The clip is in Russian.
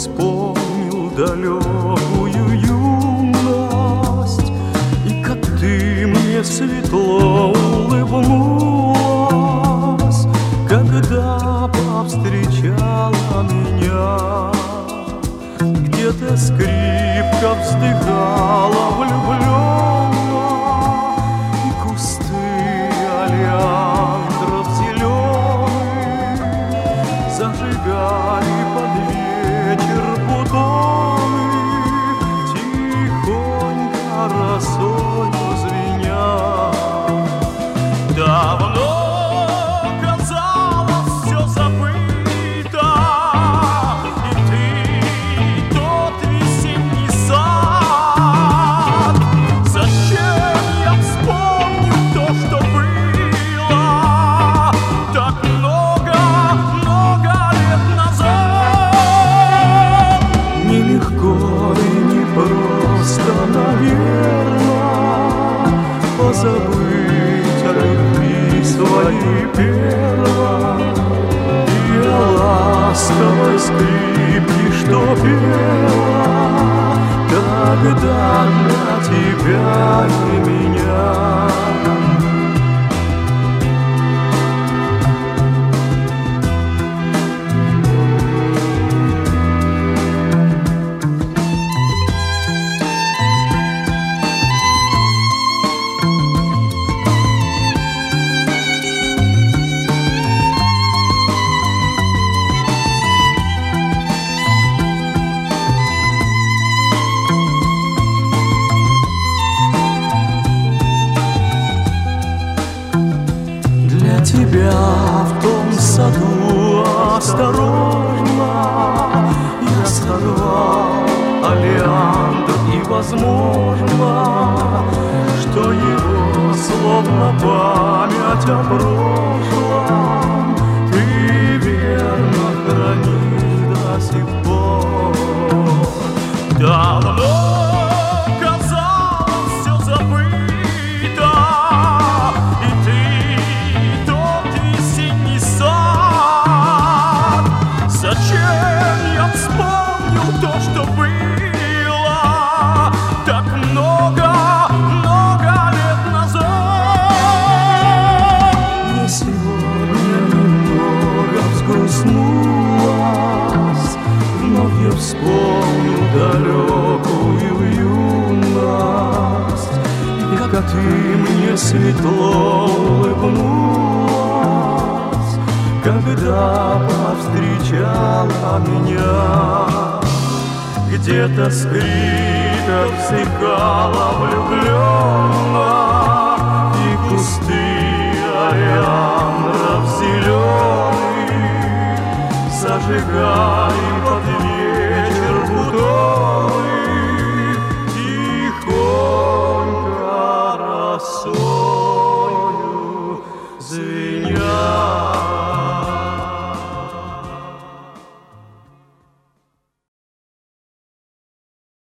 вспомнил далекую юность, и как ты мне светло улыбнулась, когда повстречала меня. Где-то скрипка вздыхала влюбленно, и кусты олеандров зеленых зажигали под вечер бутоны, тихонько росою звеня. Давно казалось все забыто, и ты, тот весенний сад. Зачем я вспомню то, что было так много лет назад? Нелегко и непросто, наверное, позабыть о любви своей первой и о ласковой скрипке, что пела тогда для тебя и меня. Тебя в том саду осторожно я сорвал олеандр, и возможно, что его словно память о прошлом ты верно хранишь до сих пор. Давно казалось все забыто, и ты, зачем я вспомнил то, что было так много лет назад? Мне сегодня немного взгрустнулось, вновь я вспомнил далекую юность, и как ты мне светло улыбнулась, когда повстречала меня. Где-то скрипка вздыхала влюбленно, и кусты олеандров зеленых зажигали